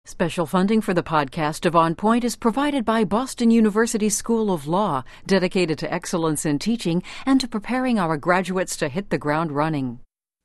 Special funding for the podcast of On Point is provided by Boston University School of Law, dedicated to excellence in teaching and to preparing our graduates to hit the ground running.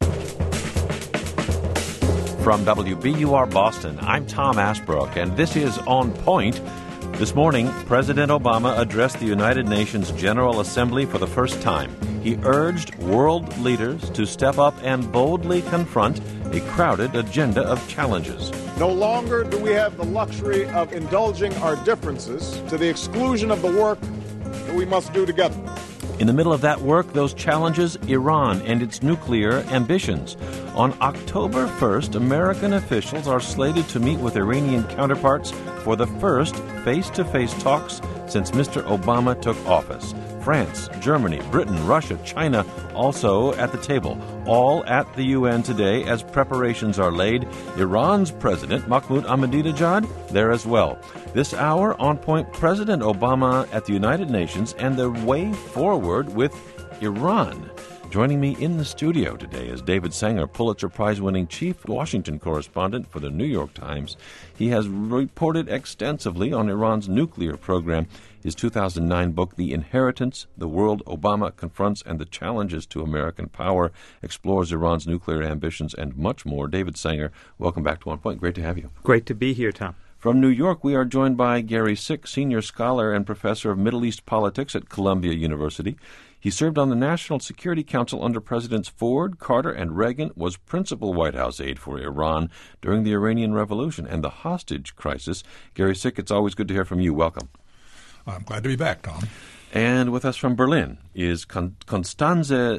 From WBUR Boston, I'm Tom Asbrook, and this is On Point. This morning, President Obama addressed the United Nations General Assembly for the first time. He urged world leaders to step up and boldly confront a crowded agenda of challenges. No longer do we have the luxury of indulging our differences to the exclusion of the work that we must do together. In the middle of that work, those challenges, Iran and its nuclear ambitions. On October 1st, American officials are slated to meet with Iranian counterparts for the first face-to-face talks since Mr. Obama took office. France, Germany, Britain, Russia, China also at the table, all at the UN today as preparations are laid. Iran's President, Mahmoud Ahmadinejad, there as well. This hour, On Point, President Obama at the United Nations and the way forward with Iran. Joining me in the studio today is David Sanger, Pulitzer Prize-winning chief Washington correspondent for the New York Times. He has reported extensively on Iran's nuclear program. His 2009 book, The Inheritance, The World Obama Confronts and the Challenges to American Power, explores Iran's nuclear ambitions and much more. David Sanger, welcome back to On Point. Great to have you. Great to be here, Tom. From New York, we are joined by Gary Sick, senior scholar and professor of Middle East politics at Columbia University. He served on the National Security Council under Presidents Ford, Carter, and Reagan, was principal White House aide for Iran during the Iranian Revolution and the hostage crisis. Gary Sick, it's always good to hear from you. Welcome. I'm glad to be back, Tom. And with us from Berlin is Constanze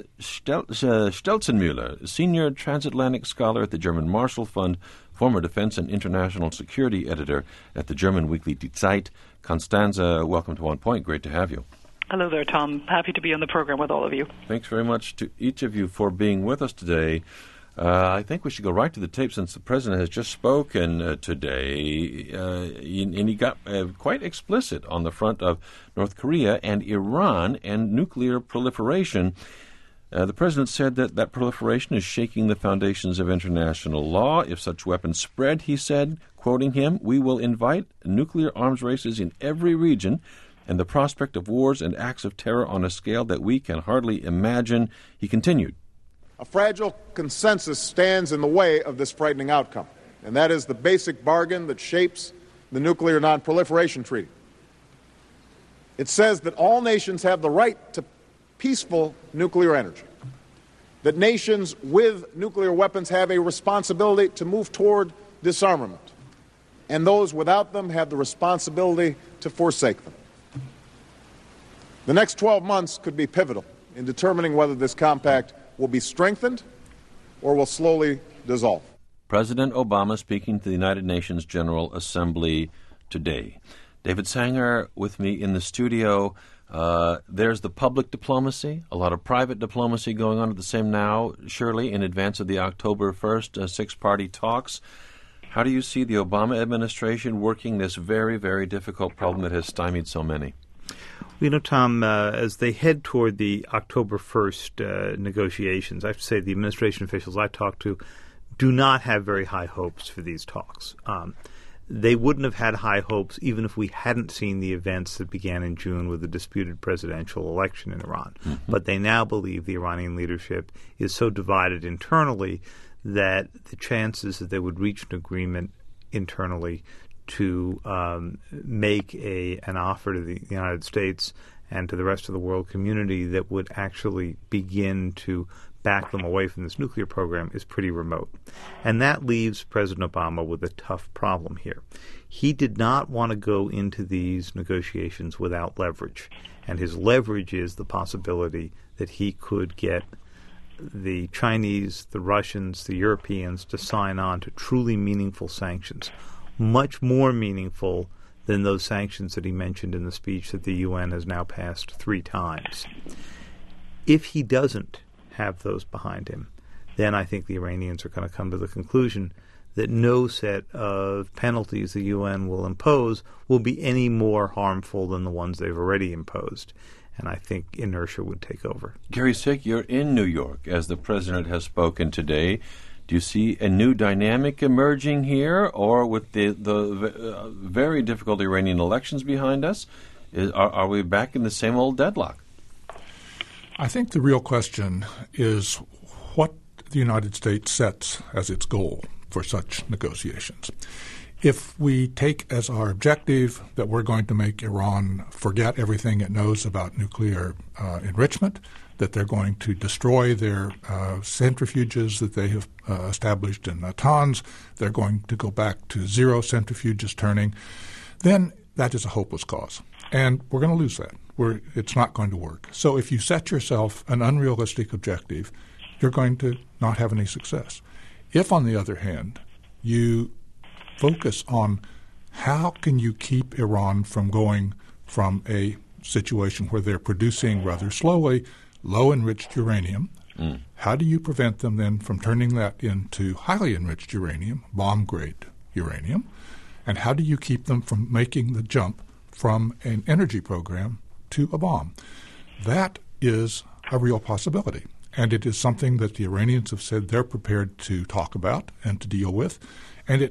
Stelzenmüller, senior transatlantic scholar at the German Marshall Fund, former defense and international security editor at the German weekly Die Zeit. Constanze, welcome to On Point. Great to have you. Hello there, Tom. Happy to be on the program with all of you. Thanks very much to each of you for being with us today. I think we should go right to the tape since the President has just spoken today, and he got quite explicit on the front of North Korea and Iran and nuclear proliferation. The President said that proliferation is shaking the foundations of international law. If such weapons spread, he said, quoting him, we will invite nuclear arms races in every region and the prospect of wars and acts of terror on a scale that we can hardly imagine. He continued, a fragile consensus stands in the way of this frightening outcome, and that is the basic bargain that shapes the Nuclear Non-Proliferation Treaty. It says that all nations have the right to peaceful nuclear energy, that nations with nuclear weapons have a responsibility to move toward disarmament, and those without them have the responsibility to forsake them. The next 12 months could be pivotal in determining whether this compact will be strengthened or will slowly dissolve. President Obama speaking to the United Nations General Assembly today. David Sanger with me in the studio. There's the public diplomacy, a lot of private diplomacy going on at the same now, surely in advance of the October 1st six-party talks. How do you see the Obama administration working this very, very difficult problem that has stymied so many? You know, Tom, as they head toward the October 1st negotiations, I have to say the administration officials I talked to do not have very high hopes for these talks. They wouldn't have had high hopes even if we hadn't seen the events that began in June with the disputed presidential election in Iran. Mm-hmm. But they now believe the Iranian leadership is so divided internally that the chances that they would reach an agreement internally to make an offer to the United States and to the rest of the world community that would actually begin to back them away from this nuclear program is pretty remote. And that leaves President Obama with a tough problem here. He did not want to go into these negotiations without leverage. And his leverage is the possibility that he could get the Chinese, the Russians, the Europeans to sign on to truly meaningful sanctions, much more meaningful than those sanctions that he mentioned in the speech that the UN has now passed 3 times. If he doesn't have those behind him, then I think the Iranians are going to come to the conclusion that no set of penalties the UN will impose will be any more harmful than the ones they've already imposed. And I think inertia would take over. Gary Sick, you're in New York as the president has spoken today. Do you see a new dynamic emerging here, or with the very difficult Iranian elections behind us, are we back in the same old deadlock? I think the real question is what the United States sets as its goal for such negotiations. If we take as our objective that we're going to make Iran forget everything it knows about nuclear enrichment, that they're going to destroy their centrifuges that they have established in Natanz, they're going to go back to zero centrifuges turning, then that is a hopeless cause. And we're going to lose that. It's not going to work. So if you set yourself an unrealistic objective, you're going to not have any success. If, on the other hand, you focus on how can you keep Iran from going from a situation where they're producing rather slowly low-enriched uranium, how do you prevent them then from turning that into highly enriched uranium, bomb-grade uranium, and how do you keep them from making the jump from an energy program to a bomb? That is a real possibility, and it is something that the Iranians have said they're prepared to talk about and to deal with. And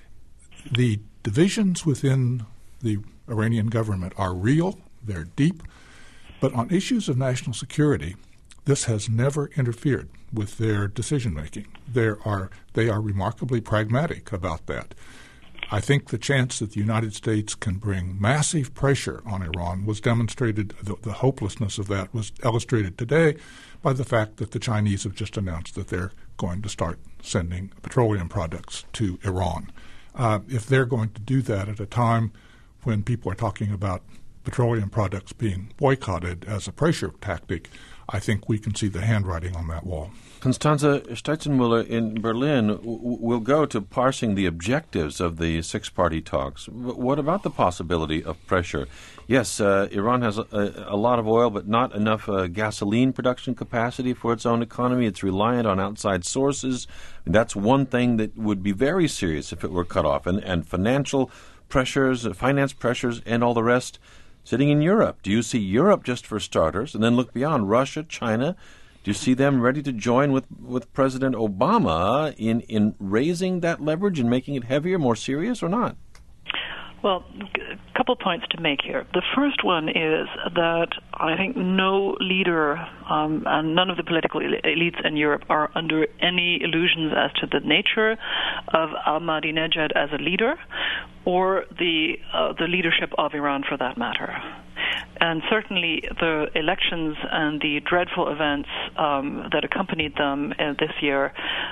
the divisions within the Iranian government are real, they're deep, but on issues of national security, this has never interfered with their decision-making. They are remarkably pragmatic about that. I think the chance that the United States can bring massive pressure on Iran was demonstrated, the hopelessness of that was illustrated today by the fact that the Chinese have just announced that they're going to start sending petroleum products to Iran. If they're going to do that at a time when people are talking about petroleum products being boycotted as a pressure tactic, I think we can see the handwriting on that wall. Constanze Steitzenmüller in Berlin will go to parsing the objectives of the six-party talks. What about the possibility of pressure? Yes, Iran has a lot of oil, but not enough gasoline production capacity for its own economy. It's reliant on outside sources. That's one thing that would be very serious if it were cut off. And financial pressures, finance pressures, and all the rest sitting in Europe. Do you see Europe, just for starters, and then look beyond Russia, China? Do you see them ready to join with President Obama in raising that leverage and making it heavier, more serious, or not? Well, a couple points to make here. The first one is that I think no leader and none of the political elites in Europe are under any illusions as to the nature of Ahmadinejad as a leader or the leadership of Iran for that matter. And certainly the elections and the dreadful events that accompanied them this year,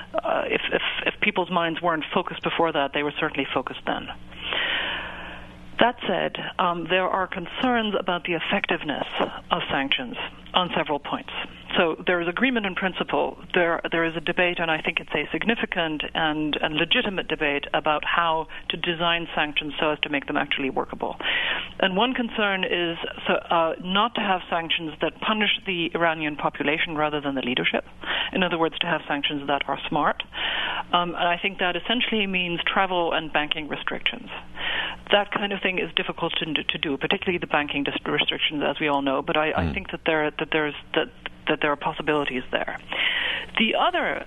if people's minds weren't focused before that, they were certainly focused then. That said, there are concerns about the effectiveness of sanctions on several points. So there is agreement in principle. There is a debate, and I think it's a significant and legitimate debate about how to design sanctions so as to make them actually workable. And one concern is not to have sanctions that punish the Iranian population rather than the leadership. In other words, to have sanctions that are smart. And I think that essentially means travel and banking restrictions. That kind of thing is difficult to do, particularly the banking restrictions, as we all know. But I think that there are possibilities there. The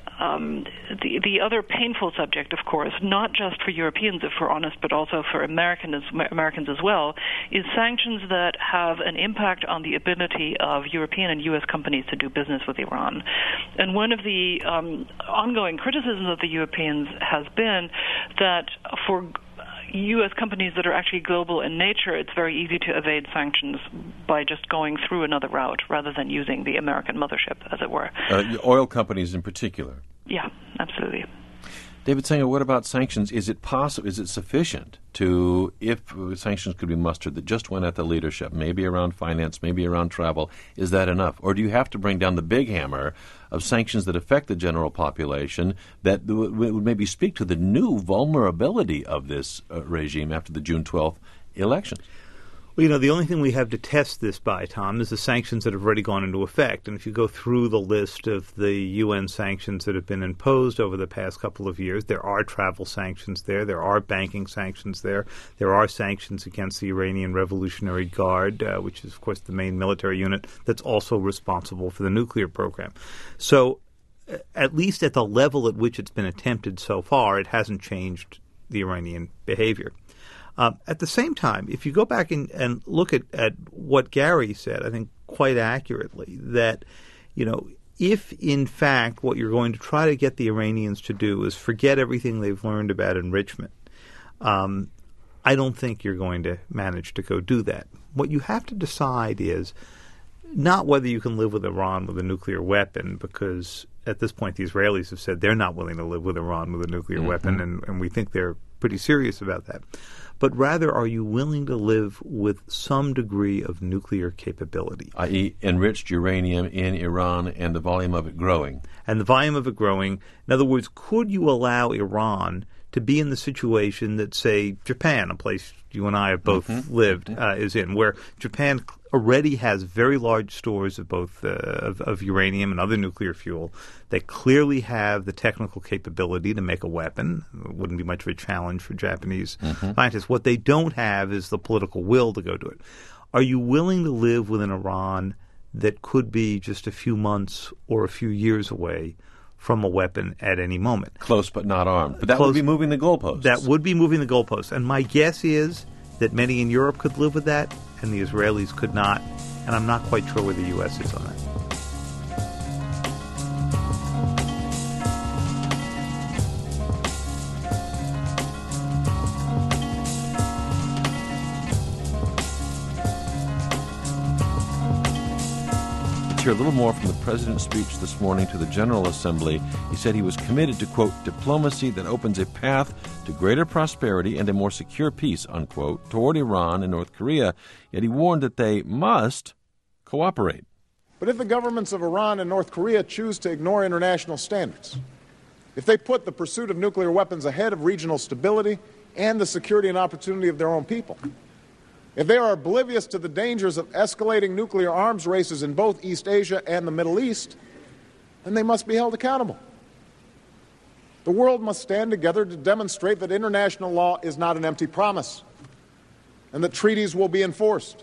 other painful subject, of course, not just for Europeans, if we're honest, but also for Americans as well, is sanctions that have an impact on the ability of European and U.S. companies to do business with Iran. And one of the ongoing criticisms of the Europeans has been that for U.S. companies that are actually global in nature, it's very easy to evade sanctions by just going through another route rather than using the American mothership, as it were. Oil companies in particular. Yeah, absolutely. David Sanger, what about sanctions? Is it possible? Is it sufficient to, if sanctions could be mustered that just went at the leadership, maybe around finance, maybe around travel, is that enough? Or do you have to bring down the big hammer of sanctions that affect the general population that would maybe speak to the new vulnerability of this regime after the June 12th elections? Well, the only thing we have to test this by, Tom, is the sanctions that have already gone into effect. And if you go through the list of the UN sanctions that have been imposed over the past couple of years, there are travel sanctions there. There are banking sanctions there. There are sanctions against the Iranian Revolutionary Guard, which is, of course, the main military unit that's also responsible for the nuclear program. So at least at the level at which it's been attempted so far, it hasn't changed the Iranian behavior. At the same time, if you go back and look at what Gary said, I think quite accurately, that, if in fact what you're going to try to get the Iranians to do is forget everything they've learned about enrichment, I don't think you're going to manage to go do that. What you have to decide is not whether you can live with Iran with a nuclear weapon, because at this point the Israelis have said they're not willing to live with Iran with a nuclear weapon, and we think they're pretty serious about that. But rather, are you willing to live with some degree of nuclear capability? I.e. enriched uranium in Iran and the volume of it growing. And the volume of it growing. In other words, could you allow Iran to be in the situation that, say, Japan, a place you and I have both lived, is in, where Japan already has very large stores of both of uranium and other nuclear fuel. They clearly have the technical capability to make a weapon. It wouldn't be much of a challenge for Japanese scientists. What they don't have is the political will to go do it. Are you willing to live with an Iran that could be just a few months or a few years away from a weapon at any moment? Close but not armed. But that would be moving the goalposts. That would be moving the goalposts. And my guess is that many in Europe could live with that, and the Israelis could not. And I'm not quite sure where the U.S. is on that. Hear a little more from the president's speech this morning to the General Assembly. He said he was committed to, quote, diplomacy that opens a path to greater prosperity and a more secure peace, unquote, toward Iran and North Korea, yet he warned that they must cooperate. But if the governments of Iran and North Korea choose to ignore international standards, if they put the pursuit of nuclear weapons ahead of regional stability and the security and opportunity of their own people, if they are oblivious to the dangers of escalating nuclear arms races in both East Asia and the Middle East, then they must be held accountable. The world must stand together to demonstrate that international law is not an empty promise and that treaties will be enforced.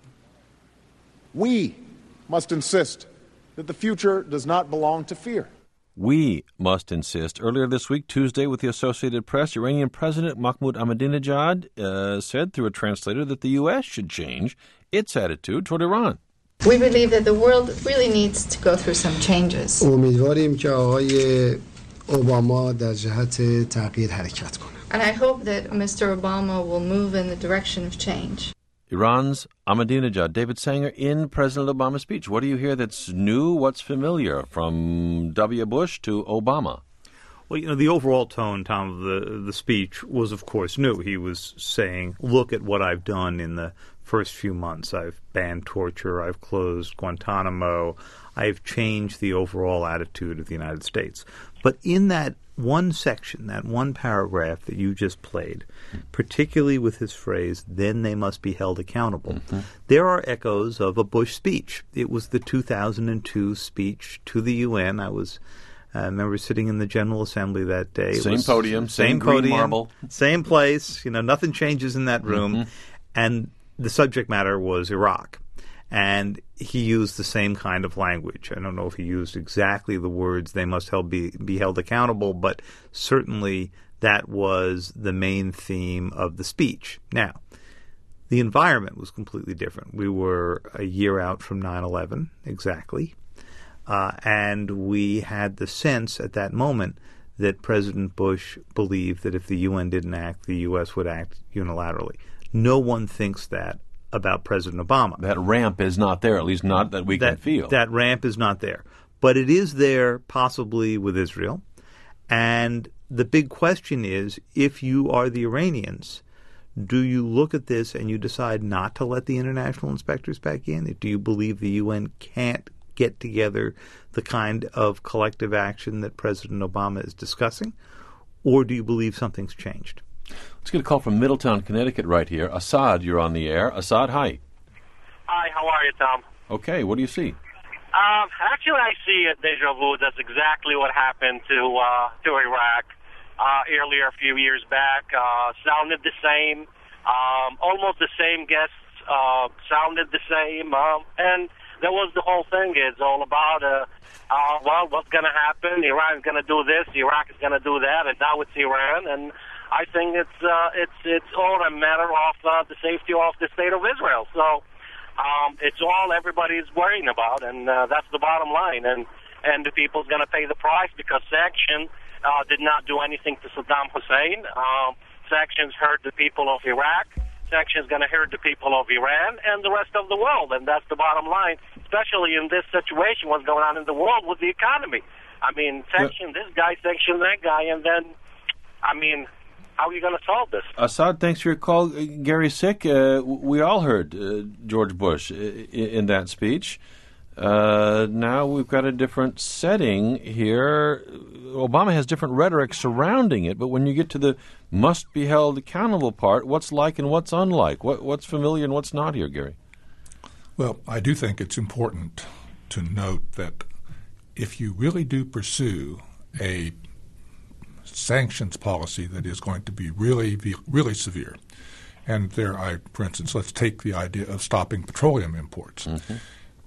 We must insist that the future does not belong to fear. We must insist. Earlier this week, Tuesday, with the Associated Press, Iranian President Mahmoud Ahmadinejad said through a translator that the U.S. should change its attitude toward Iran. We believe that the world really needs to go through some changes. امیدواریم که آقای اوباما در جهت تغییر حرکت کنه. And I hope that Mr. Obama will move in the direction of change. Iran's Ahmadinejad. David Sanger, in President Obama's speech, what do you hear that's new? What's familiar from W. Bush to Obama? Well, the overall tone, Tom, of the speech was, of course, new. He was saying, look at what I've done in the first few months. I've banned torture. I've closed Guantanamo. I've changed the overall attitude of the United States. But in that one section, that one paragraph that you just played, particularly with his phrase, then they must be held accountable, there are echoes of a Bush speech. It was the 2002 speech to the UN. I remember sitting in the General Assembly that day. Same podium, same green marble. Same place. Nothing changes in that room. And the subject matter was Iraq. And he used the same kind of language. I don't know if he used exactly the words, they must be held accountable, but certainly that was the main theme of the speech. Now, the environment was completely different. We were a year out from 9/11, exactly. And we had the sense at that moment that President Bush believed that if the UN didn't act, the U.S. would act unilaterally. No one thinks that about President Obama. That ramp is not there, at least not that we can feel. That ramp is not there. But it is there possibly with Israel. And the big question is, if you are the Iranians, do you look at this and you decide not to let the international inspectors back in? Do you believe the UN can't get together the kind of collective action that President Obama is discussing? Or do you believe something's changed? Let's get a call from Middletown, Connecticut right here. Assad, you're on the air. Assad, hi. Hi, how are you, Tom? Okay, what do you see? Actually, I see a deja vu. That's exactly what happened to Iraq earlier a few years back. Sounded the same. Almost the same guests sounded the same. And that was the whole thing. It's all about, well, what's going to happen? Iran's going to do this, Iraq is going to do that, and now it's Iran. And I think it's all a matter of the safety of the state of Israel. So it's all everybody's worrying about, and that's the bottom line. And the people's going to pay the price because sanctions did not do anything to Saddam Hussein. Sanctions hurt the people of Iraq. Sanctions going to hurt the people of Iran and the rest of the world, and that's the bottom line, especially in this situation, what's going on in the world with the economy. I mean, sanction this guy, sanction that guy, and then, I mean, how are you going to solve this? Assad, thanks for your call. Gary Sick, we all heard George Bush in that speech. Now we've got a different setting here. Obama has different rhetoric surrounding it, but when you get to the must-be-held accountable part, what's like and what's unlike? What's familiar and what's not here, Gary? Well, I do think it's important to note that if you really do pursue a sanctions policy that is going to be really, really severe, and there, for instance, let's take the idea of stopping petroleum imports. Mm-hmm.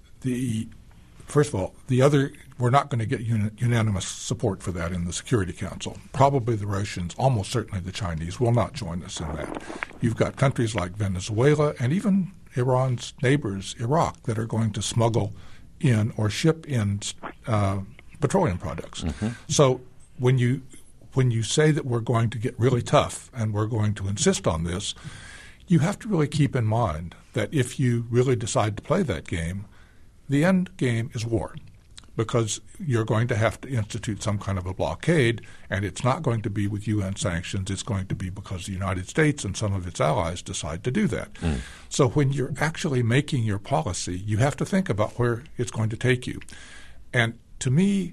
First of all, we're not going to get unanimous support for that in the Security Council. Probably the Russians, almost certainly the Chinese, will not join us in that. You've got countries like Venezuela and even Iran's neighbors, Iraq, that are going to smuggle in or ship in petroleum products. Mm-hmm. So when you say that we're going to get really tough and we're going to insist on this, you have to really keep in mind that if you really decide to play that game, the end game is war, because you're going to have to institute some kind of a blockade, and it's not going to be with UN sanctions. It's going to be because the United States and some of its allies decide to do that. Mm. So when you're actually making your policy, you have to think about where it's going to take you. And to me,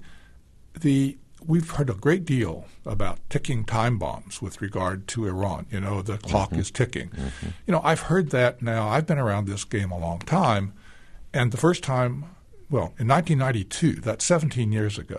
we've heard a great deal about ticking time bombs with regard to Iran. You know, the clock is ticking. Mm-hmm. You know, I've heard that now. I've been around this game a long time. And the first time, well, in 1992, that's 17 years ago,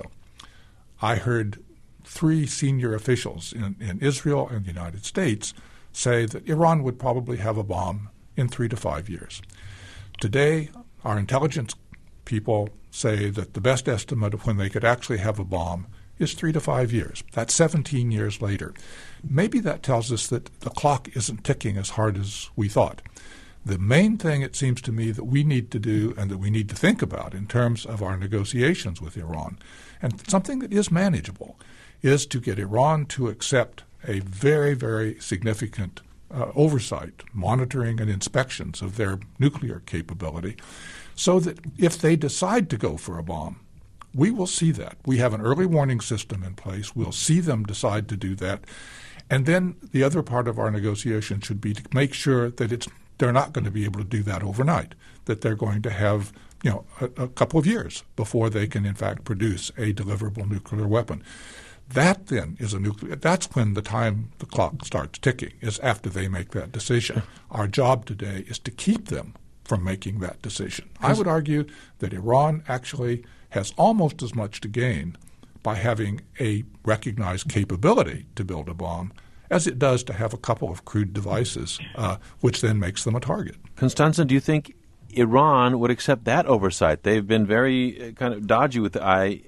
I heard 3 senior officials in Israel and the United States say that Iran would probably have a bomb in 3 to 5 years. Today, our intelligence people say that the best estimate of when they could actually have a bomb is 3 to 5 years. That's 17 years later. Maybe that tells us that the clock isn't ticking as hard as we thought. The main thing, it seems to me, that we need to do and that we need to think about in terms of our negotiations with Iran, and something that is manageable, is to get Iran to accept a very, very significant oversight, monitoring and inspections of their nuclear capability, so that if they decide to go for a bomb, we will see that. We have an early warning system in place. We'll see them decide to do that. And then the other part of our negotiation should be to make sure that they're not going to be able to do that overnight, that they're going to have a couple of years before they can, in fact, produce a deliverable nuclear weapon. That then is that's when the clock starts ticking, is after they make that decision. Our job today is to keep them from making that decision. I would argue that Iran actually has almost as much to gain by having a recognized capability to build a bomb as it does to have a couple of crude devices, which then makes them a target. Constanza, do you think Iran would accept that oversight? They've been very kind of dodgy with the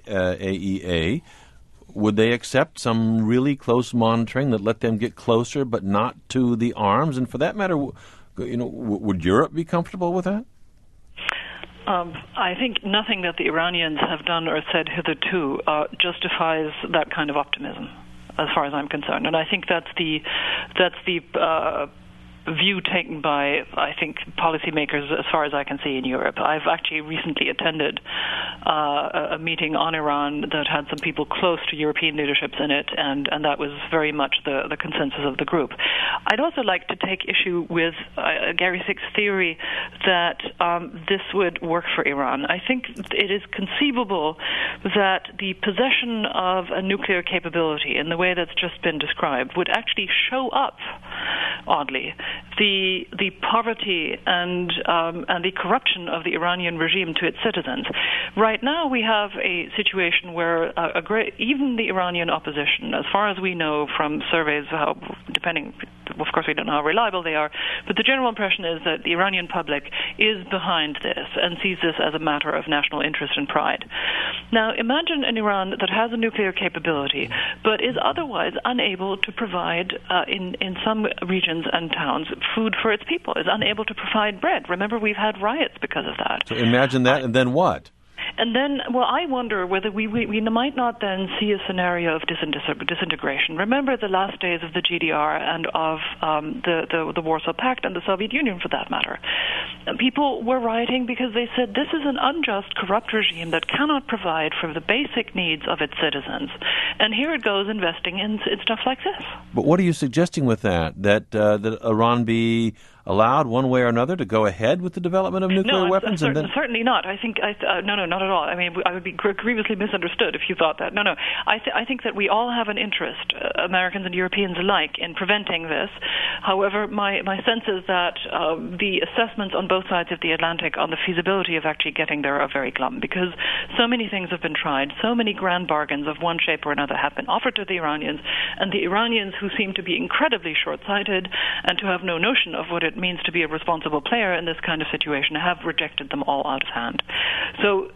IAEA. Would they accept some really close monitoring that let them get closer but not to the arms? And for that matter, would Europe be comfortable with that? I think nothing that the Iranians have done or said hitherto justifies that kind of optimism, as far as I'm concerned. And I think that's the view taken by, I think, policymakers as far as I can see in Europe. I've actually recently attended a meeting on Iran that had some people close to European leaderships in it, and that was very much the consensus of the group. I'd also like to take issue with Gary Sick's theory that this would work for Iran. I think it is conceivable that the possession of a nuclear capability in the way that's just been described would actually show up, oddly, the poverty and the corruption of the Iranian regime to its citizens. Right now we have a situation where even the Iranian opposition, as far as we know from surveys, depending, of course we don't know how reliable they are, but the general impression is that the Iranian public is behind this and sees this as a matter of national interest and pride. Now imagine an Iran that has a nuclear capability but is otherwise unable to provide, in some regions and towns, food for its people, is unable to provide bread. Remember, we've had riots because of that. So imagine that, and then what? And then, well, I wonder whether we might not then see a scenario of disintegration. Remember the last days of the GDR and of the Warsaw Pact and the Soviet Union, for that matter. People were rioting because they said this is an unjust, corrupt regime that cannot provide for the basic needs of its citizens. And here it goes investing in stuff like this. But what are you suggesting with that? That Iran be allowed one way or another to go ahead with the development of nuclear weapons? Certainly not. I think no, not at all. I mean, I would be grievously misunderstood if you thought that. No. I think that we all have an interest, Americans and Europeans alike, in preventing this. However, my sense is that the assessments on both sides of the Atlantic on the feasibility of actually getting there are very glum, because so many things have been tried, so many grand bargains of one shape or another have been offered to the Iranians, and the Iranians, who seem to be incredibly short-sighted and to have no notion of what it means to be a responsible player in this kind of situation, have rejected them all out of hand. So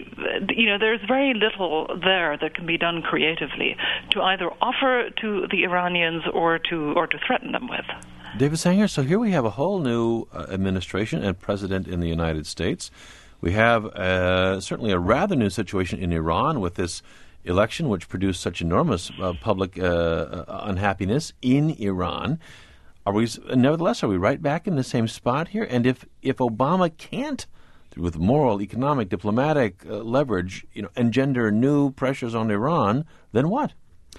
there's very little there that can be done creatively to either offer to the Iranians or to threaten them with. David Sanger, so here we have a whole new administration and president in the United States. We have certainly a rather new situation in Iran with this election, which produced such enormous public unhappiness in Iran. Are we right back in the same spot here? And if Obama can't, with moral, economic, diplomatic leverage, engender new pressures on Iran, then what?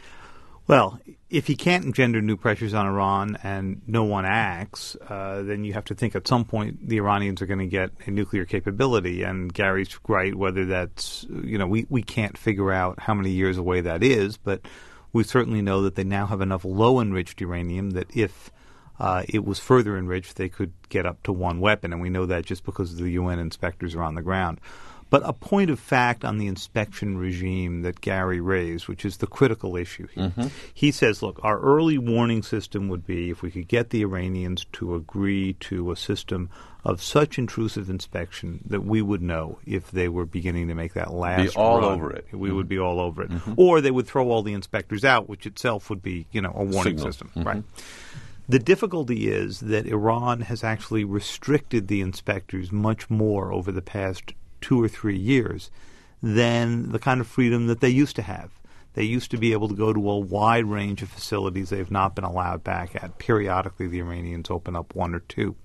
Well, if he can't engender new pressures on Iran and no one acts, then you have to think at some point the Iranians are going to get a nuclear capability. And Gary's right, whether that's, we can't figure out how many years away that is, but we certainly know that they now have enough low-enriched uranium that if it was further enriched, they could get up to one weapon, and we know that just because the UN inspectors are on the ground. But a point of fact on the inspection regime that Gary raised, which is the critical issue here. Mm-hmm. He says, look, our early warning system would be if we could get the Iranians to agree to a system of such intrusive inspection that we would know if they were beginning to make that last be all run, over it. We would be all over it. Mm-hmm. Or they would throw all the inspectors out, which itself would be, a warning Signal. System. Mm-hmm. Right. The difficulty is that Iran has actually restricted the inspectors much more over the past 2 or 3 years than the kind of freedom that they used to have. They used to be able to go to a wide range of facilities they've not been allowed back at. Periodically, the Iranians open up 1 or 2.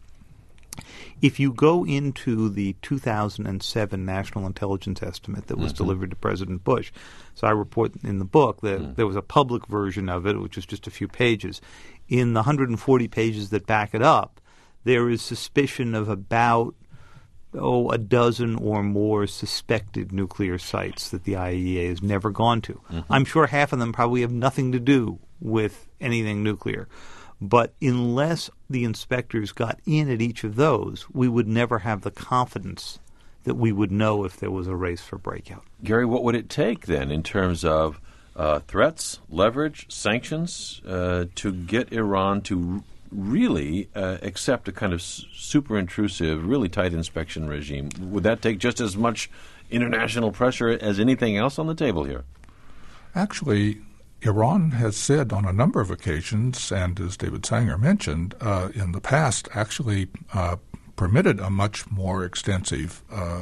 If you go into the 2007 National Intelligence Estimate that was delivered to President Bush, so I report in the book that there was a public version of it, which was just a few pages. In the 140 pages that back it up, there is suspicion of about a dozen or more suspected nuclear sites that the IAEA has never gone to. Mm-hmm. I'm sure half of them probably have nothing to do with anything nuclear. But unless the inspectors got in at each of those, we would never have the confidence that we would know if there was a race for breakout. Gary, what would it take then in terms of threats, leverage, sanctions to get Iran to really accept a kind of super intrusive, really tight inspection regime? Would that take just as much international pressure as anything else on the table here? Actually, Iran has said on a number of occasions, and as David Sanger mentioned, in the past actually permitted a much more extensive,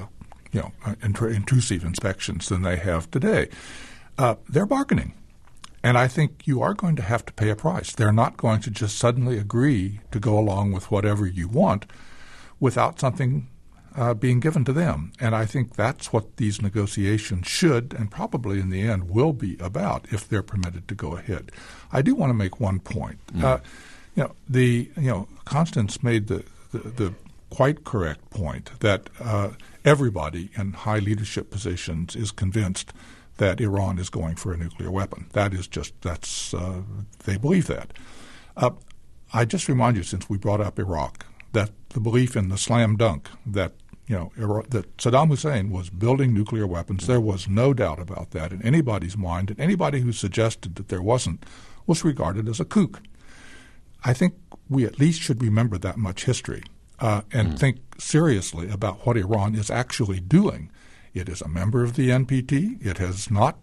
intrusive inspections than they have today. They're bargaining. And I think you are going to have to pay a price. They're not going to just suddenly agree to go along with whatever you want without something being given to them. And I think that's what these negotiations should and probably in the end will be about if they're permitted to go ahead. I do want to make one point. Constance made the quite correct point that everybody in high leadership positions is convinced that Iran is going for a nuclear weapon. They believe that. I just remind you, since we brought up Iraq, that the belief in the slam dunk that that Saddam Hussein was building nuclear weapons. There was no doubt about that in anybody's mind, and anybody who suggested that there wasn't was regarded as a kook. I think we at least should remember that much history and think seriously about what Iran is actually doing. It is a member of the NPT. It has not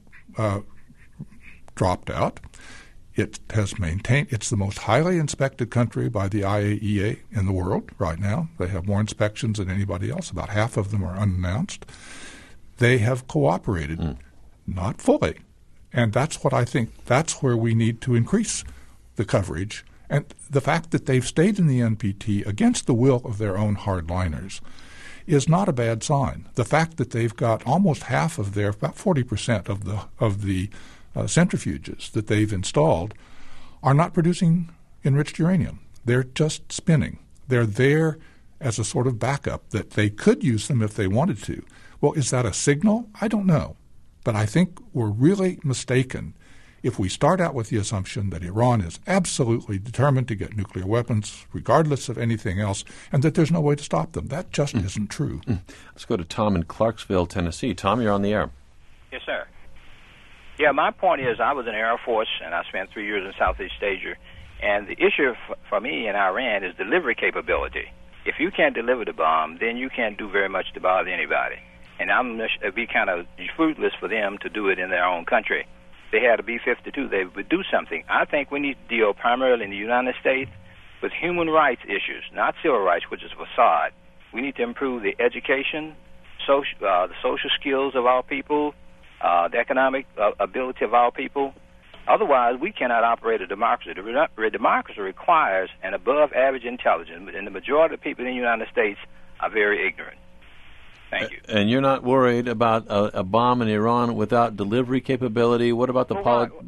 dropped out. It has maintained. It's the most highly inspected country by the IAEA in the world right now. They have more inspections than anybody else. About half of them are unannounced. They have cooperated, not fully. And that's what I think, that's where we need to increase the coverage. And the fact that they've stayed in the NPT against the will of their own hardliners is not a bad sign. The fact that they've got almost half of their, about 40% of the centrifuges that they've installed are not producing enriched uranium. They're just spinning. They're there as a sort of backup that they could use them if they wanted to. Well, is that a signal? I don't know. But I think we're really mistaken if we start out with the assumption that Iran is absolutely determined to get nuclear weapons regardless of anything else and that there's no way to stop them. That just isn't true. Let's go to Tom in Clarksville, Tennessee. Tom, you're on the air. Yes, sir. Yeah, my point is I was in the Air Force, and I spent 3 years in Southeast Asia, and the issue for me in Iran is delivery capability. If you can't deliver the bomb, then you can't do very much to bother anybody. And it'd be kind of fruitless for them to do it in their own country. They had a B-52, they would do something. I think we need to deal primarily in the United States with human rights issues, not civil rights, which is a facade. We need to improve the education, the social skills of our people, the economic ability of our people. Otherwise, we cannot operate a democracy. The democracy requires an above-average intelligence, and the majority of people in the United States are very ignorant. Thank you. And you're not worried about a bomb in Iran without delivery capability? What about the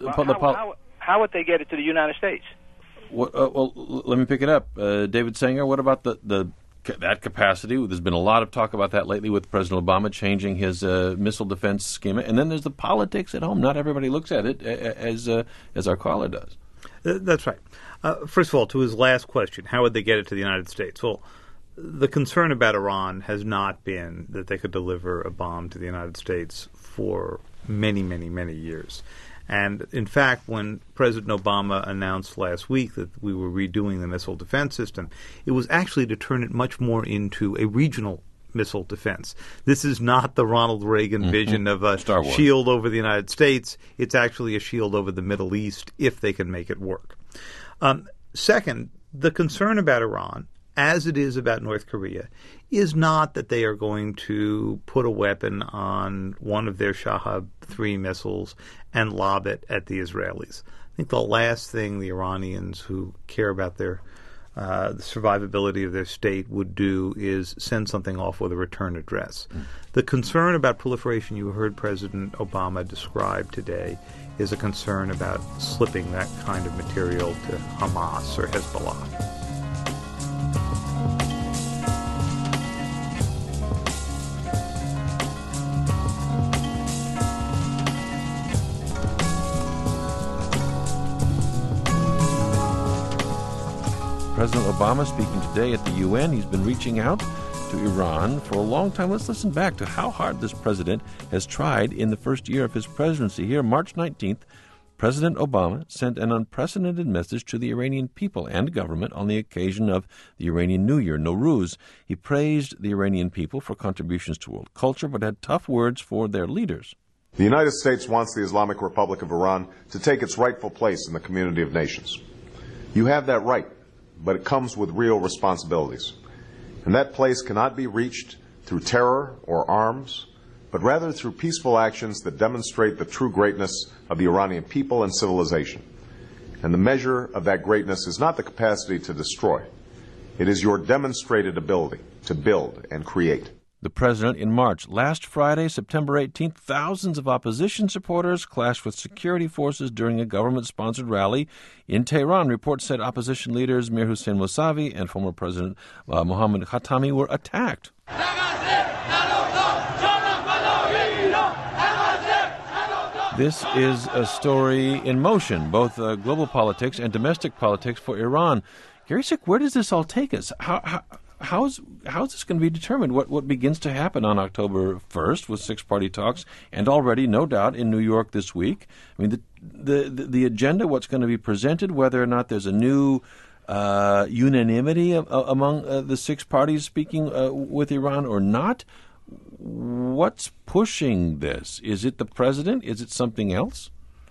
how would they get it to the United States? Well, let me pick it up. David Sanger, what about that capacity? There's been a lot of talk about that lately with President Obama changing his missile defense scheme. And then there's the politics at home. Not everybody looks at it as our caller does. That's right. First of all, to his last question, how would they get it to the United States? Well, the concern about Iran has not been that they could deliver a bomb to the United States for many, many, many years. And, in fact, when President Obama announced last week that we were redoing the missile defense system, it was actually to turn it much more into a regional missile defense. This is not the Ronald Reagan vision of a shield over the United States. It's actually a shield over the Middle East if they can make it work. Second, the concern about Iran, as it is about North Korea, is not that they are going to put a weapon on one of their Shahab-3 missiles and lob it at the Israelis. I think the last thing the Iranians who care about the survivability of their state would do is send something off with a return address. The concern about proliferation you heard President Obama describe today is a concern about slipping that kind of material to Hamas or Hezbollah. President Obama speaking today at the UN. He's been reaching out to Iran for a long time. Let's listen back to how hard this president has tried in the first year of his presidency. Here, March 19th, President Obama sent an unprecedented message to the Iranian people and government on the occasion of the Iranian New Year, Nowruz. He praised the Iranian people for contributions to world culture, but had tough words for their leaders. The United States wants the Islamic Republic of Iran to take its rightful place in the community of nations. You have that right, but it comes with real responsibilities. And that place cannot be reached through terror or arms, but rather through peaceful actions that demonstrate the true greatness of the Iranian people and civilization. And the measure of that greatness is not the capacity to destroy. It is your demonstrated ability to build and create. The president in March. Last Friday, September 18th, thousands of opposition supporters clashed with security forces during a government-sponsored rally in Tehran. Reports said opposition leaders Mir Hossein Mousavi and former President Mohammad Khatami were attacked. This is a story in motion, both global politics and domestic politics for Iran. Gary Sick, where does this all take us? how's this going to be determined? What begins to happen on October 1st with six-party talks, and already, no doubt, in New York this week? I mean, the agenda, what's going to be presented, whether or not there's a new unanimity among the six parties speaking with Iran or not. What's pushing this? Is it the president? Is it something else?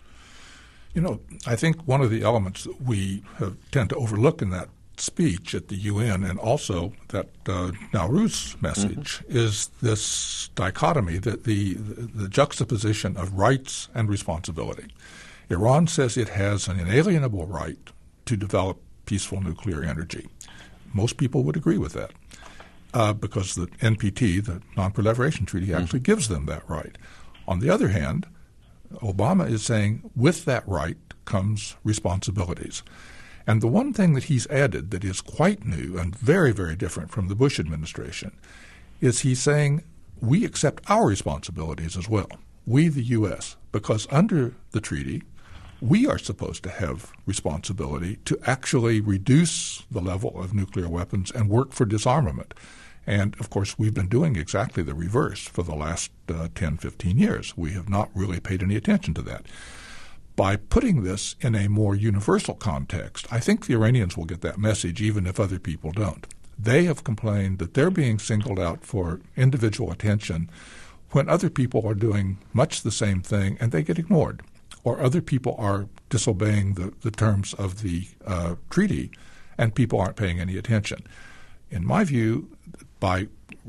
I think one of the elements that we tend to overlook in that speech at the UN and also that Nowruz message is this dichotomy, that the juxtaposition of rights and responsibility. Iran says it has an inalienable right to develop peaceful nuclear energy. Most people would agree with that because the NPT, the Non-Proliferation Treaty, actually gives them that right. On the other hand, Obama is saying with that right comes responsibilities. And the one thing that he's added that is quite new and very, very different from the Bush administration is he's saying we accept our responsibilities as well, we the U.S., because under the treaty we are supposed to have responsibility to actually reduce the level of nuclear weapons and work for disarmament. And, of course, we've been doing exactly the reverse for the last 10, 15 years. We have not really paid any attention to that. By putting this in a more universal context, I think the Iranians will get that message even if other people don't. They have complained that they're being singled out for individual attention when other people are doing much the same thing and they get ignored, or other people are disobeying the terms of the treaty and people aren't paying any attention. In my view, by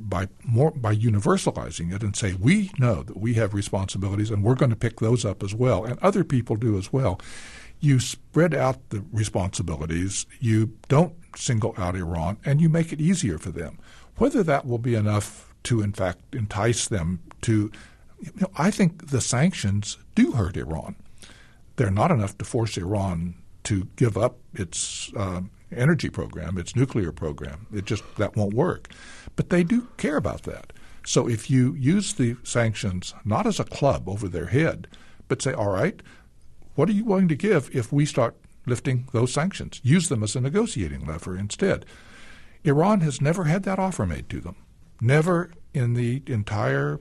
universalizing it and say we know that we have responsibilities and we're going to pick those up as well, and other people do as well, you spread out the responsibilities, you don't single out Iran, and you make it easier for them. Whether that will be enough to, in fact, entice them to I think the sanctions do hurt Iran. They're not enough to force Iran to give up its energy program, its nuclear program. That won't work. But they do care about that. So if you use the sanctions not as a club over their head, but say, all right, what are you willing to give if we start lifting those sanctions? Use them as a negotiating lever instead. Iran has never had that offer made to them. Never in the entire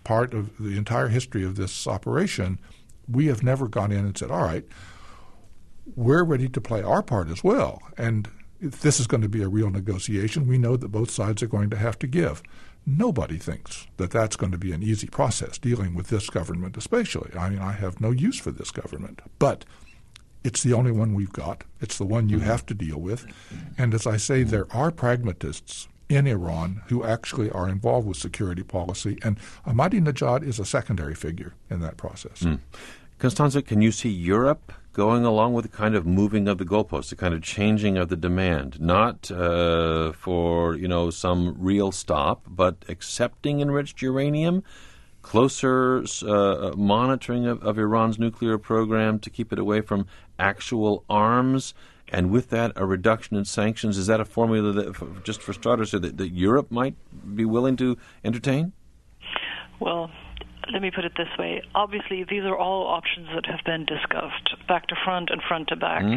history of this operation, we have never gone in and said, all right, we're ready to play our part as well. And if this is going to be a real negotiation, we know that both sides are going to have to give. Nobody thinks that that's going to be an easy process, dealing with this government especially. I mean, I have no use for this government. But it's the only one we've got. It's the one you have to deal with. And as I say, there are pragmatists in Iran who actually are involved with security policy, and Ahmadinejad is a secondary figure in that process. Constanze, can you see Europe going along with the kind of moving of the goalposts, the kind of changing of the demand, not for some real stop, but accepting enriched uranium, closer monitoring of Iran's nuclear program to keep it away from actual arms, and with that a reduction in sanctions? Is that a formula that, just for starters, that Europe might be willing to entertain? Well, let me put it this way. Obviously, these are all options that have been discussed, back to front and front to back,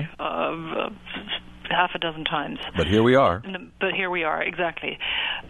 half a dozen times. But here we are. Exactly.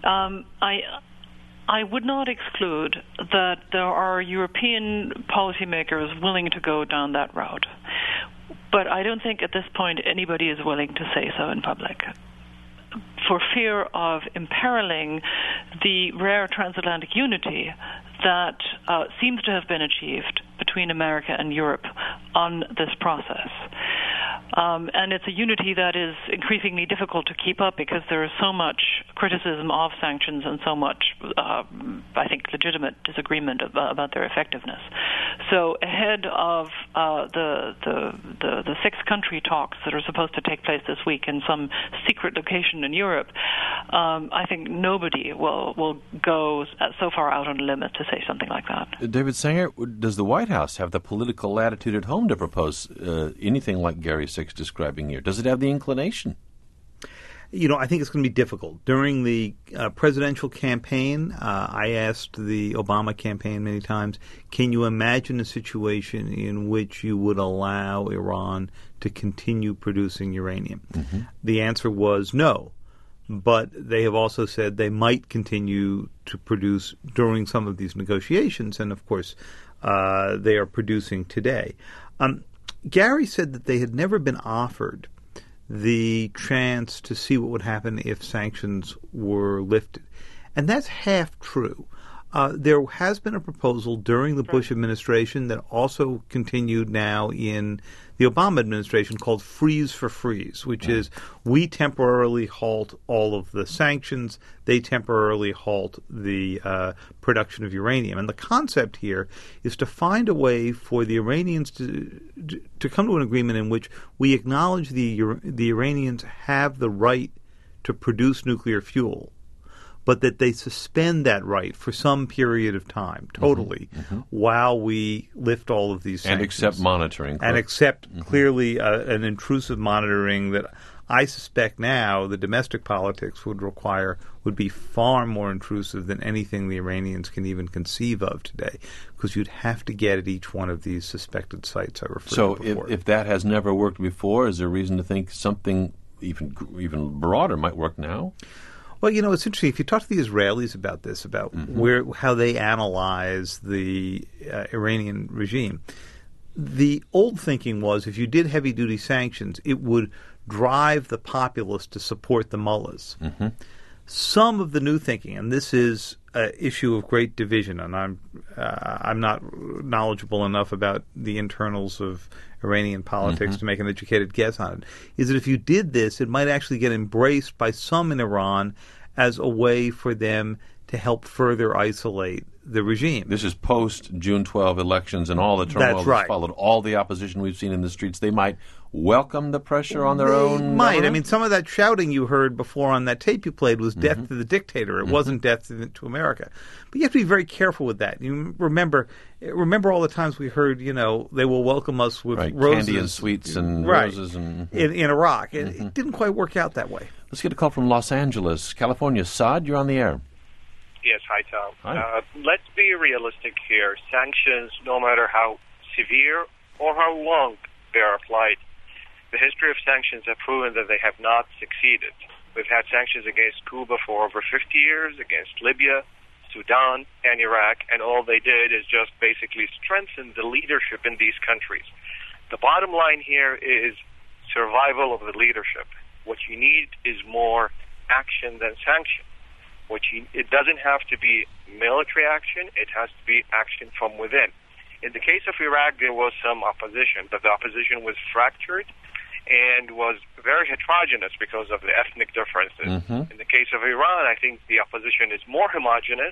I would not exclude that there are European policymakers willing to go down that route. But I don't think at this point anybody is willing to say so in public, for fear of imperiling the rare transatlantic unity that seems to have been achieved between America and Europe on this process. And it's a unity that is increasingly difficult to keep up because there is so much criticism of sanctions and so much, I think, legitimate disagreement about their effectiveness. So ahead of the six-country talks that are supposed to take place this week in some secret location in Europe, I think nobody will go so far out on a limb as to say something like that. David Sanger, does the White House have the political latitude at home to propose anything like Gary Six describing here? Does it have the inclination? I think it's going to be difficult. During the presidential campaign, I asked the Obama campaign many times, can you imagine a situation in which you would allow Iran to continue producing uranium? The answer was no. but they have also said they might continue to produce during some of these negotiations, and of course they are producing today. Gary said that they had never been offered the chance to see what would happen if sanctions were lifted. And that's half true. There has been a proposal during the Bush administration that also continued now in the Obama administration called Freeze for Freeze, which is we temporarily halt all of the sanctions, they temporarily halt the production of uranium. And the concept here is to find a way for the Iranians to come to an agreement in which we acknowledge the Iranians have the right to produce nuclear fuel, but that they suspend that right for some period of time, totally, while we lift all of these sanctions. And accept monitoring. And accept clearly an intrusive monitoring that I suspect now the domestic politics would require would be far more intrusive than anything the Iranians can even conceive of today, because you'd have to get at each one of these suspected sites I referred to before. So if that has never worked before, is there reason to think something even broader might work now? Well, you know, it's interesting. If you talk to the Israelis about this, about how they analyze the Iranian regime, the old thinking was if you did heavy-duty sanctions, it would drive the populace to support the mullahs. Some of the new thinking, and this is an issue of great division, and I'm not knowledgeable enough about the internals of Iranian politics to make an educated guess on it, is that if you did this, it might actually get embraced by some in Iran as a way for them to help further isolate the regime. This is post-June 12 elections and all the turmoil that's followed, all the opposition we've seen in the streets. They might welcome the pressure on their own might. government? I mean, some of that shouting you heard before on that tape you played was death to the dictator. It wasn't death to America. But you have to be very careful with that. You remember all the times we heard, you know, they will welcome us with roses. Candy and sweets and roses. And in Iraq. It didn't quite work out that way. Let's get a call from Los Angeles, California. Saad, you're on the air. Yes, hi, Tom. Hi. Let's be realistic here. Sanctions, no matter how severe or how long they are applied, the history of sanctions have proven that they have not succeeded. We've had sanctions against Cuba for over 50 years, against Libya, Sudan, and Iraq, and all they did is just basically strengthen the leadership in these countries. The bottom line here is survival of the leadership. What you need is more action than sanction. It doesn't have to be military action. It has to be action from within. In the case of Iraq, there was some opposition, but the opposition was fractured and was very heterogeneous because of the ethnic differences. In the case of Iran, I think the opposition is more homogeneous,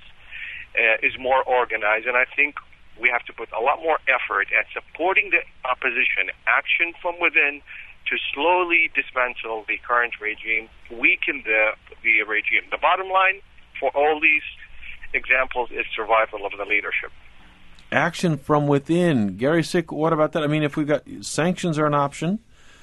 is more organized, and I think we have to put a lot more effort at supporting the opposition, action from within, to slowly dismantle the current regime, weaken the regime. The bottom line for all these examples is survival of the leadership. Action from within. Gary Sick, what about that? I mean, if we've got sanctions are an option,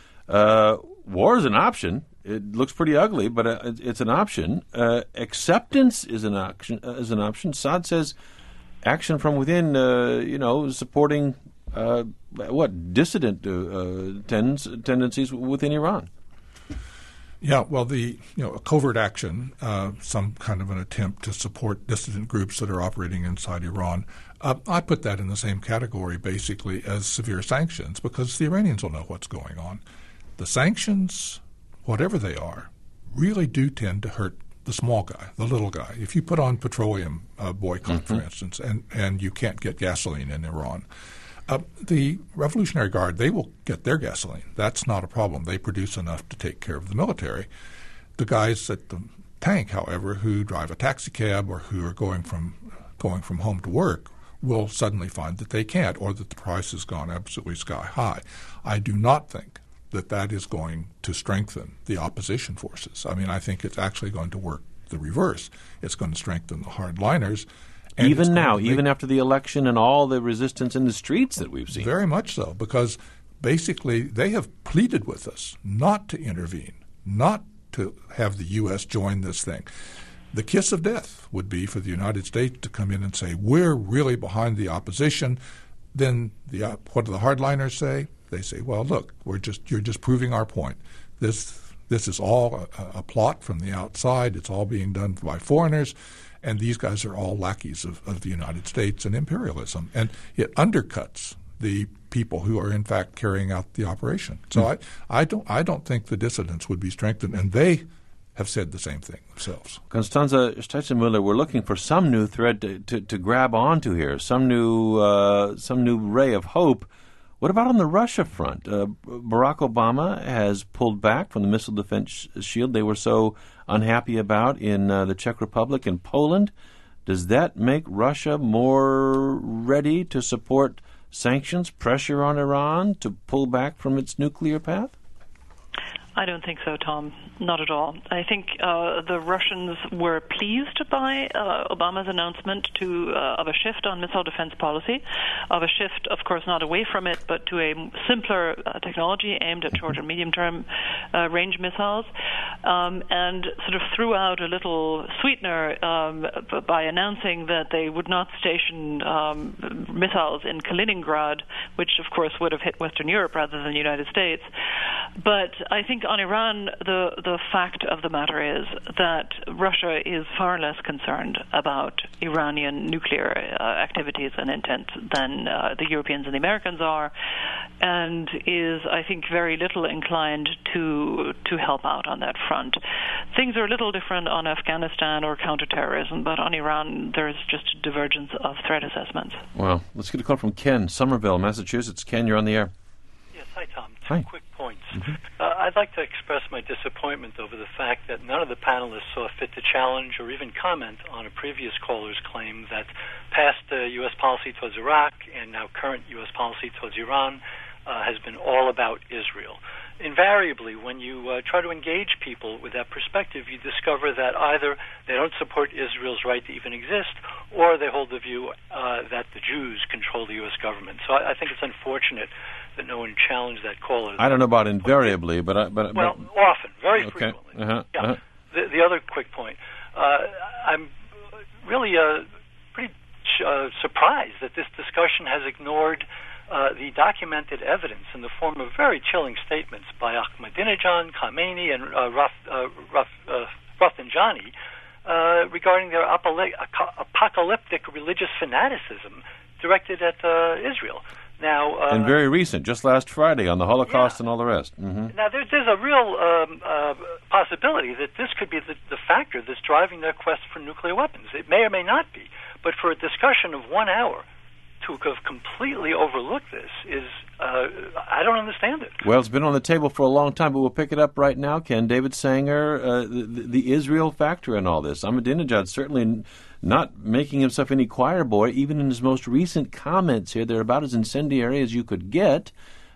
war is an option. It looks pretty ugly, but it's an option. Acceptance is an option. Saad says action from within, supporting dissident tendencies within Iran. Yeah, well, a covert action, some kind of an attempt to support dissident groups that are operating inside Iran, I put that in the same category basically as severe sanctions because the Iranians will know what's going on. The sanctions, whatever they are, really do tend to hurt the small guy, the little guy. If you put on petroleum boycott, for instance, and you can't get gasoline in Iran, the Revolutionary Guard, they will get their gasoline. That's not a problem. They produce enough to take care of the military. The guys at the tank, however, who drive a taxi cab or who are going from home to work will suddenly find that they can't or that the price has gone absolutely sky high. I do not think that is going to strengthen the opposition forces. I mean, I think it's actually going to work the reverse. It's going to strengthen the hardliners. Even now, even after the election and all the resistance in the streets that we've seen. Very much so, because basically they have pleaded with us not to intervene, not to have the U.S. join this thing. The kiss of death would be for the United States to come in and say, we're really behind the opposition. Then what do the hardliners say? They say, well, look, you're just proving our point. This This is all a plot from the outside. It's all being done by foreigners, and these guys are all lackeys of the United States and imperialism. And it undercuts the people who are in fact carrying out the operation. So I don't think the dissidents would be strengthened, and they have said the same thing themselves. Constanze Steitzer-Müller, we're looking for some new thread to grab onto here, some new ray of hope. What about on the Russia front? Barack Obama has pulled back from the missile defense shield they were so unhappy about in the Czech Republic and Poland. Does that make Russia more ready to support sanctions, pressure on Iran to pull back from its nuclear path? I don't think so, Tom. Not at all. I think the Russians were pleased by Obama's announcement of a shift on missile defense policy, of a shift, of course, not away from it, but to a simpler technology aimed at short and medium-term range missiles, and sort of threw out a little sweetener by announcing that they would not station missiles in Kaliningrad, which, of course, would have hit Western Europe rather than the United States. But I think on Iran, the fact of the matter is that Russia is far less concerned about Iranian nuclear activities and intent than the Europeans and the Americans are, and is, I think, very little inclined to help out on that front. Things are a little different on Afghanistan or counterterrorism, but on Iran, there's just a divergence of threat assessments. Well, let's get a call from Ken, Somerville, Massachusetts. Ken, you're on the air. Yes, hi, Tom. Hi. Two quick points. I'd like to express my disappointment over the fact that none of the panelists saw fit to challenge or even comment on a previous caller's claim that past U.S. policy towards Iraq and now current U.S. policy towards Iran has been all about Israel. Invariably, when you try to engage people with that perspective, you discover that either they don't support Israel's right to even exist, or they hold the view that the Jews control the U.S. government. So I think it's unfortunate that no one challenged that caller. I don't know about invariably, but often, very frequently. The other quick point, I'm really pretty surprised that this discussion has ignored the documented evidence in the form of very chilling statements by Ahmadinejad, Khamenei, and Rafsanjani regarding their apocalyptic religious fanaticism directed at Israel. Now, and very recent, just last Friday on the Holocaust and all the rest. Mm-hmm. Now, there's a real possibility that this could be the factor that's driving their quest for nuclear weapons. It may or may not be, but for a discussion of 1 hour to have completely overlooked this is, I don't understand it. Well, it's been on the table for a long time, but we'll pick it up right now, Ken. David Sanger, the Israel factor in all this. Ahmadinejad certainly not making himself any choir boy, even in his most recent comments here. They're about as incendiary as you could get.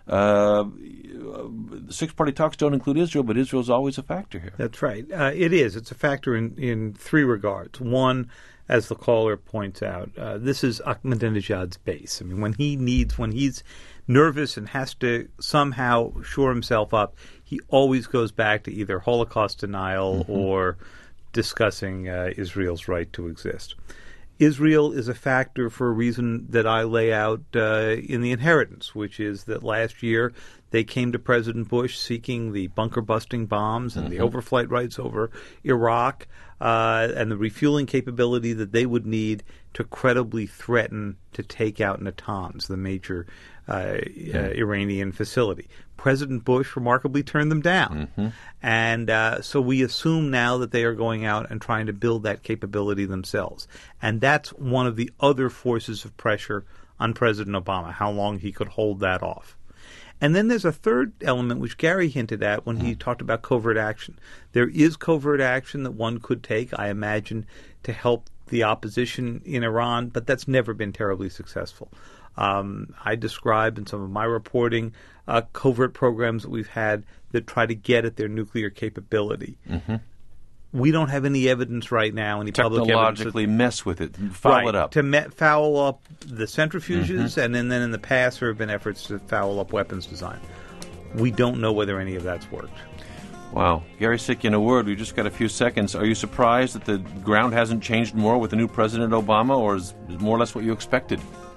Six-party talks don't include Israel, but Israel's always a factor here. That's right. It is. It's a factor in three regards. One, as the caller points out, this is Ahmadinejad's base. I mean, when he's nervous and has to somehow shore himself up, he always goes back to either Holocaust denial or discussing Israel's right to exist. Israel is a factor for a reason that I lay out in The Inheritance, which is that last year they came to President Bush seeking the bunker-busting bombs and the overflight rights over Iraq and the refueling capability that they would need to credibly threaten to take out Natanz, the major Iranian facility. President Bush remarkably turned them down. And so we assume now that they are going out and trying to build that capability themselves. And that's one of the other forces of pressure on President Obama, how long he could hold that off. And then there's a third element, which Gary hinted at when he talked about covert action. There is covert action that one could take, I imagine, to help the opposition in Iran, but that's never been terribly successful. I describe in some of my reporting covert programs that we've had that try to get at their nuclear capability. We don't have any evidence right now, any public evidence. Technologically mess with it, foul it up. To foul up the centrifuges, and then in the past there have been efforts to foul up weapons design. We don't know whether any of that's worked. Wow. Gary Sick, in a word, we've just got a few seconds. Are you surprised that the ground hasn't changed more with the new President Obama, or is it more or less what you expected?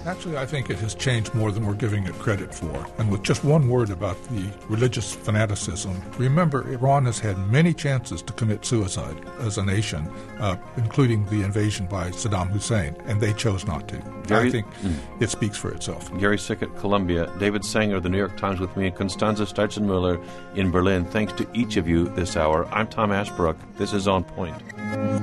Actually, I think it has changed more than we're giving it credit for. And with just one word about the religious fanaticism, remember, Iran has had many chances to commit suicide as a nation, including the invasion by Saddam Hussein, and they chose not to. I think it speaks for itself. Gary Sickett, Columbia. David Sanger, The New York Times with me, and Constanze Steitzen-Müller in Berlin. Thanks to each of you this hour. I'm Tom Ashbrook. This is On Point.